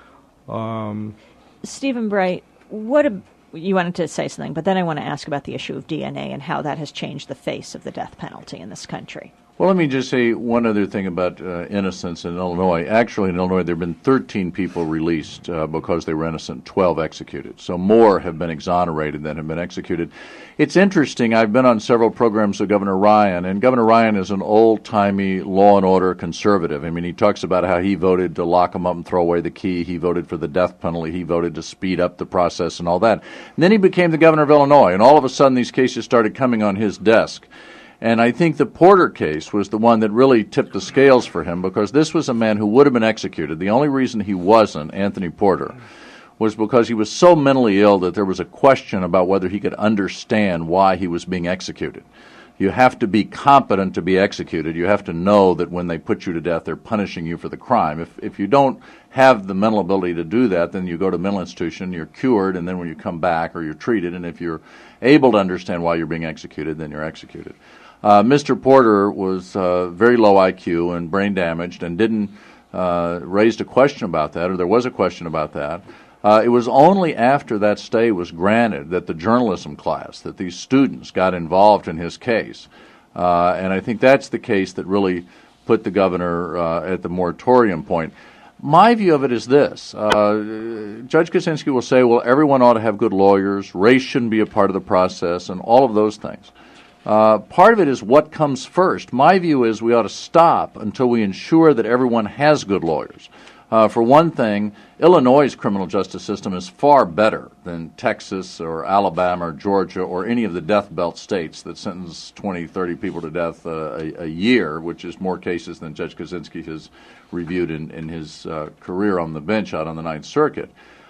Um, Stephen Bright, what a, you wanted to say something, but then I want to ask about the issue of D N A and how that has changed the face of the death penalty in this country. Well, let me just say one other thing about uh, innocence in Illinois. Actually, in Illinois, there have been thirteen people released uh, because they were innocent, twelve executed. So more have been exonerated than have been executed. It's interesting. I've been on several programs with Governor Ryan, and Governor Ryan is an old-timey law and order conservative. I mean, he talks about how he voted to lock them up and throw away the key. He voted for the death penalty. He voted to speed up the process and all that. And then he became the governor of Illinois, and all of a sudden these cases started coming on his desk. And I think the Porter case was the one that really tipped the scales for him, because this was a man who would have been executed. The only reason he wasn't, Anthony Porter, was because he was so mentally ill that there was a question about whether he could understand why he was being executed. You have to be competent to be executed. You have to know that when they put you to death, they're punishing you for the crime. If if you don't have the mental ability to do that, then you go to a mental institution, you're cured, and then when you come back, or you're treated, and if you're able to understand why you're being executed, then you're executed. Uh, Mister Porter was uh, very low I Q and brain damaged and didn't uh, raise a question about that, or there was a question about that. Uh, it was only after that stay was granted that the journalism class, that these students got involved in his case. Uh, and I think that's the case that really put the governor uh, at the moratorium point. My view of it is this. Uh, Judge Kaczynski will say, well, everyone ought to have good lawyers, race shouldn't be a part of the process, and all of those things. Uh, part of it is what comes first. My view is we ought to stop until we ensure that everyone has good lawyers. Uh, for one thing, Illinois' criminal justice system is far better than Texas or Alabama or Georgia or any of the death belt states that sentence twenty, thirty people to death uh, a, a year, which is more cases than Judge Kaczynski has reviewed in, in his uh, career on the bench out on the Ninth Circuit.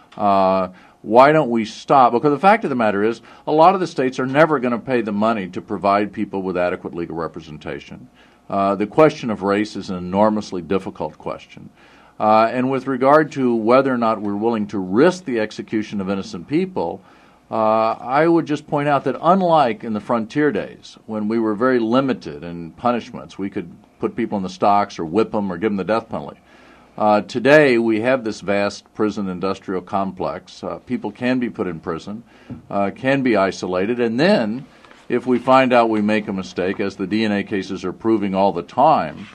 Uh, why don't we stop? Because the fact of the matter is, a lot of the states are never going to pay the money to provide people with adequate legal representation. Uh, the question of race is an enormously difficult question. Uh, and with regard to whether or not we're willing to risk the execution of innocent people, uh, I would just point out that unlike in the frontier days, when we were very limited in punishments, we could put people in the stocks or whip them or give them the death penalty. Uh, today, we have this vast prison industrial complex. Uh, people can be put in prison, uh, can be isolated, and then if we find out we make a mistake, as the D N A cases are proving all the time,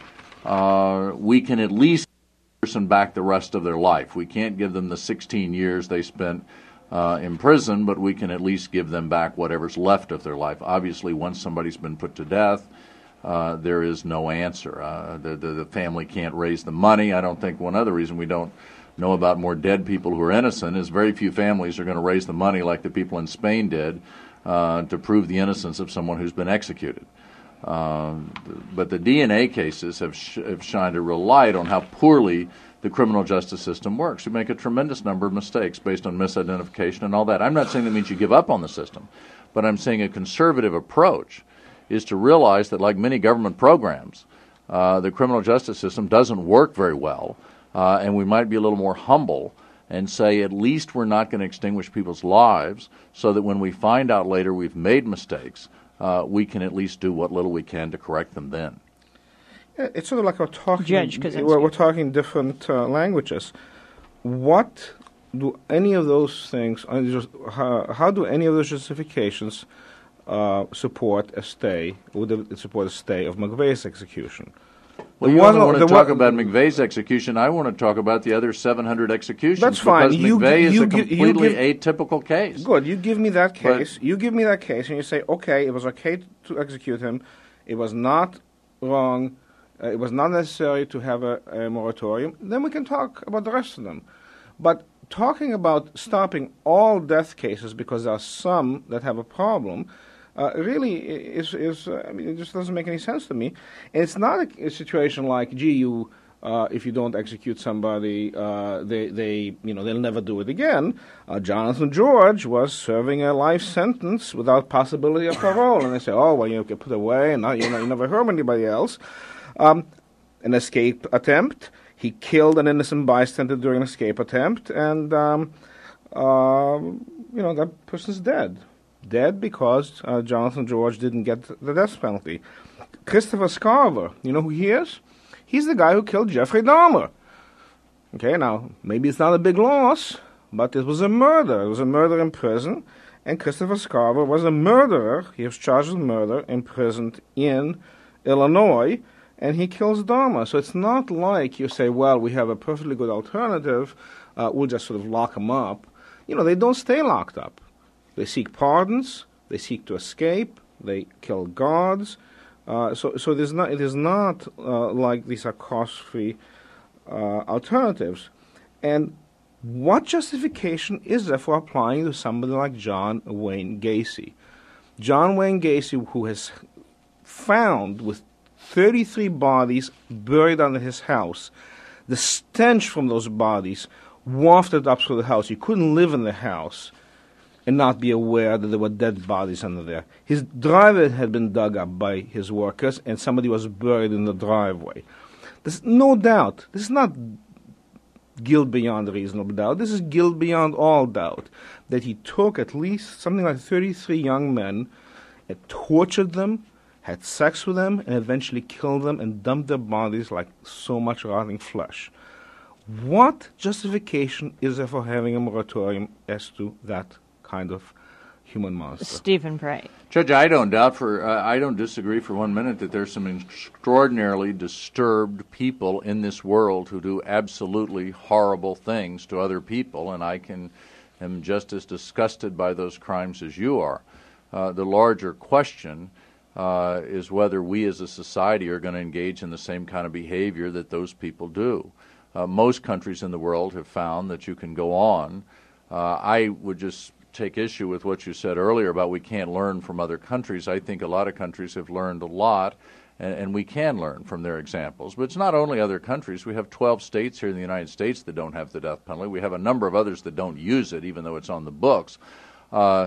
uh, we can at least person back the rest of their life. We can't give them the sixteen years they spent uh, in prison, but we can at least give them back whatever's left of their life. Obviously, once somebody's been put to death, uh, there is no answer. Uh, the, the, the family can't raise the money. I don't think one other reason we don't know about more dead people who are innocent is very few families are going to raise the money like the people in Spain did uh, to prove the innocence of someone who's been executed. Uh, but the D N A cases have, sh- have shined a real light on how poorly the criminal justice system works. We make a tremendous number of mistakes based on misidentification and all that. I'm not saying that means you give up on the system, but I'm saying a conservative approach is to realize that, like many government programs, uh, the criminal justice system doesn't work very well, uh, and we might be a little more humble and say at least we're not going to extinguish people's lives so that when we find out later we've made mistakes, Uh, we can at least do what little we can to correct them then. Yeah, it's sort of like we're talking. Judge Kaczynski. We're, we're talking different uh, languages. What do any of those things? uh, just- How, how do any of those justifications uh, support a stay? Would it support a stay of McVeigh's execution? Well, The you one- don't want to the talk one- about McVeigh's execution. I want to talk about the other seven hundred executions. That's fine. Because You McVeigh gi- is you a gi- you completely give- atypical case. Good. You give me that But- case. you give me that case, and you say, okay, it was okay to execute him. It was not wrong. Uh, it was not necessary to have a, a moratorium. Then we can talk about the rest of them. But talking about stopping all death cases because there are some that have a problem uh, really is is uh, I mean, it just doesn't make any sense to me. And it's not a, a situation like, gee, you. Uh, if you don't execute somebody, uh, they, they, you know, they'll never do it again. Uh, Jonathan George was serving a life sentence without possibility of parole, and they say, oh, well, you get put away, and now, you know, you never heard anybody else. Um, an escape attempt. He killed an innocent bystander during an escape attempt, and um, uh, you know that person's dead. Dead because uh, Jonathan George didn't get the death penalty. Christopher Scarver, you know who he is? He's the guy who killed Jeffrey Dahmer. Okay, now, maybe it's not a big loss, but it was a murder. It was a murder in prison, and Christopher Scarver was a murderer. He was charged with murder, imprisoned in Illinois, and he kills Dahmer. So it's not like you say, well, we have a perfectly good alternative, uh, we'll just sort of lock him up. You know, they don't stay locked up. They seek pardons, they seek to escape, they kill guards. Uh, so, so it is not. It is not uh, like these are cost-free uh, alternatives. And what justification is there for applying to somebody like John Wayne Gacy? John Wayne Gacy, who has found with thirty-three bodies buried under his house, the stench from those bodies wafted up through the house. You couldn't live in the house. and not be aware that there were dead bodies under there. His driveway had been dug up by his workers, and somebody was buried in the driveway. There's no doubt. This is not guilt beyond reasonable doubt. This is guilt beyond all doubt that he took at least something like thirty-three young men and tortured them, had sex with them, and eventually killed them and dumped their bodies like so much rotting flesh. What justification is there for having a moratorium as to that kind of human monster? Stephen Bright. Judge, I don't doubt for uh, I don't disagree for one minute that there's some extraordinarily disturbed people in this world who do absolutely horrible things to other people, and I can am just as disgusted by those crimes as you are. Uh, the larger question uh, is whether we as a society are going to engage in the same kind of behavior that those people do. Uh, most countries in the world have found that you can go on. Uh, I would just take issue with what you said earlier about we can't learn from other countries. I think a lot of countries have learned a lot, and, and we can learn from their examples. But it's not only other countries. We have twelve states here in the United States that don't have the death penalty. We have a number of others that don't use it, even though it's on the books. Uh,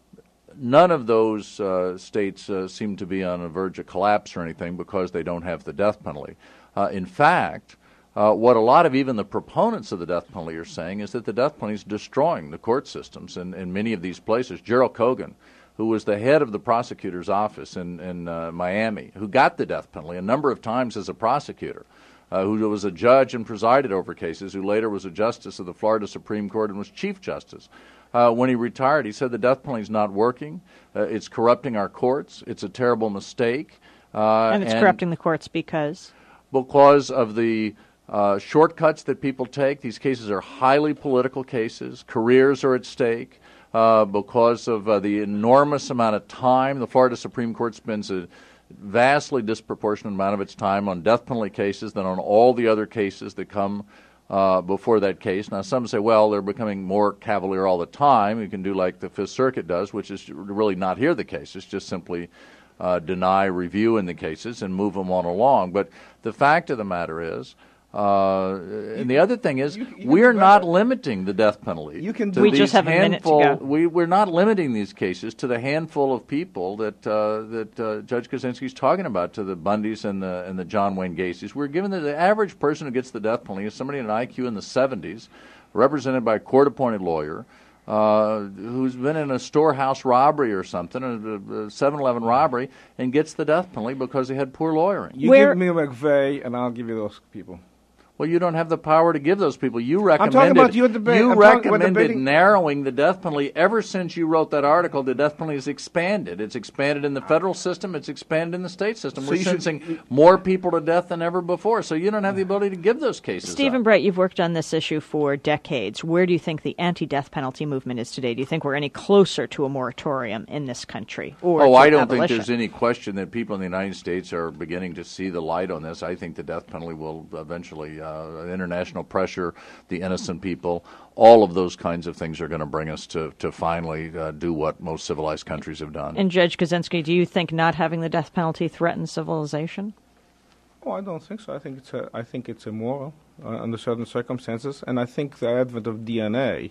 none of those uh, states uh, seem to be on the verge of collapse or anything because they don't have the death penalty. Uh, in fact, Uh, what a lot of even the proponents of the death penalty are saying is that the death penalty is destroying the court systems in, in many of these places. Gerald Kogan, who was the head of the prosecutor's office in, in uh, Miami, who got the death penalty a number of times as a prosecutor, uh, who was a judge and presided over cases, who later was a justice of the Florida Supreme Court and was Chief Justice. Uh, when he retired, he said the death penalty is not working. Uh, it's corrupting our courts. It's a terrible mistake. Uh, and it's and corrupting the courts because? Because of the Uh, shortcuts that people take. These cases are highly political cases. Careers are at stake uh, because of uh, the enormous amount of time. The Florida Supreme Court spends a vastly disproportionate amount of its time on death penalty cases than on all the other cases that come uh, before that case. Now, some say, well, they're becoming more cavalier all the time. You can do like the Fifth Circuit does, which is really not hear the cases, just simply uh, deny review in the cases and move them on along. But the fact of the matter is, Uh, and the other thing is, you, you we're not limiting the death penalty. You can to we these just have handful, a minute to go. We, we're not limiting these cases to the handful of people that uh, that uh, Judge Kaczynski is talking about, to the Bundys and the and the John Wayne Gacy's. We're given that the average person who gets the death penalty is somebody in an I Q in the seventies, represented by a court-appointed lawyer, uh, who's been in a storehouse robbery or something, a seven eleven robbery, and gets the death penalty because they had poor lawyering. You Where- give me McVeigh, and I'll give you those people. Well, you don't have the power to give those people. You recommended, I'm talking about your debate. You I'm talking about recommended debating- narrowing the death penalty. Ever since you wrote that article, the death penalty has expanded. It's expanded in the federal system. It's expanded in the state system. So We're you should- sentencing more people to death than ever before. So you don't have the ability to give those cases Stephen up. Bright, you've worked on this issue for decades. Where do you think the anti-death penalty movement is today? Do you think we're any closer to a moratorium in this country? Or Oh, to I don't think abolition? there's any question that people in the United States are beginning to see the light on this. I think the death penalty will eventually, uh, international pressure, the innocent people, all of those kinds of things are going to bring us to, to finally uh, do what most civilized countries have done. And Judge Kaczynski, do you think not having the death penalty threatens civilization? Oh, I don't think so. I think it's a, I think it's immoral uh, under certain circumstances, and I think the advent of D N A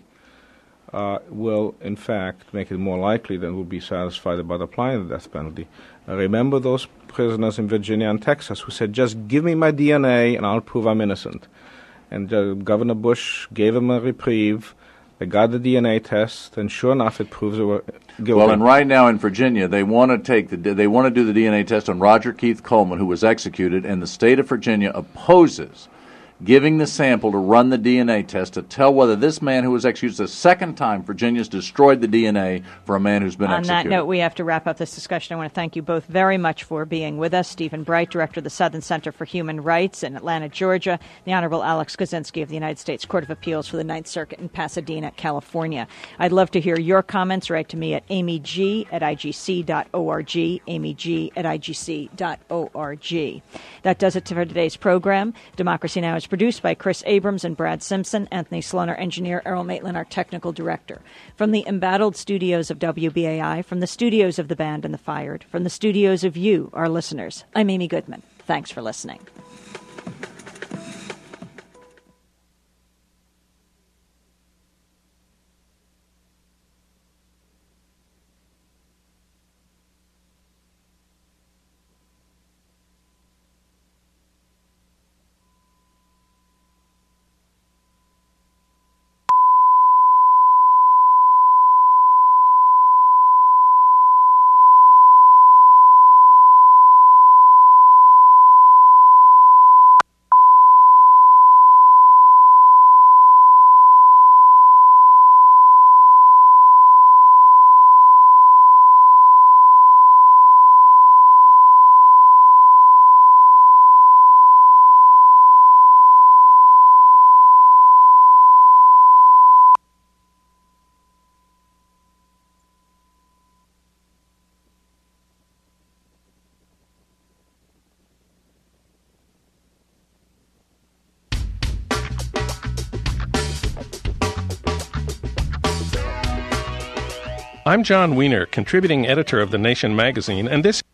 uh, will, in fact, make it more likely that we'll be satisfied about applying the death penalty. Uh, remember those prisoners in Virginia and Texas who said, "Just give me my D N A, and I'll prove I'm innocent." And uh, Governor Bush gave them a reprieve. They got the D N A test, and sure enough, it proves they were guilty. Well, and right now in Virginia, they want to take the they want to do the D N A test on Roger Keith Coleman, who was executed, and the state of Virginia opposes giving the sample to run the D N A test to tell whether this man who was executed the second time, Virginia's destroyed the D N A for a man who's been On executed. that note, we have to wrap up this discussion. I want to thank you both very much for being with us. Stephen Bright, Director of the Southern Center for Human Rights in Atlanta, Georgia. The Honorable Alex Kaczynski of the United States Court of Appeals for the Ninth Circuit in Pasadena, California. I'd love to hear your comments. Write to me at amy g at i g c dot org, amy g at i g c dot org. That does it for today's program. Democracy Now! Is produced by Chris Abrams and Brad Simpson. Anthony Sloan, engineer. Errol Maitland, our technical director. From the embattled studios of W B A I, from the studios of The Band and the Fired, from the studios of you, our listeners, I'm Amy Goodman. Thanks for listening. I'm John Wiener, contributing editor of The Nation magazine, and this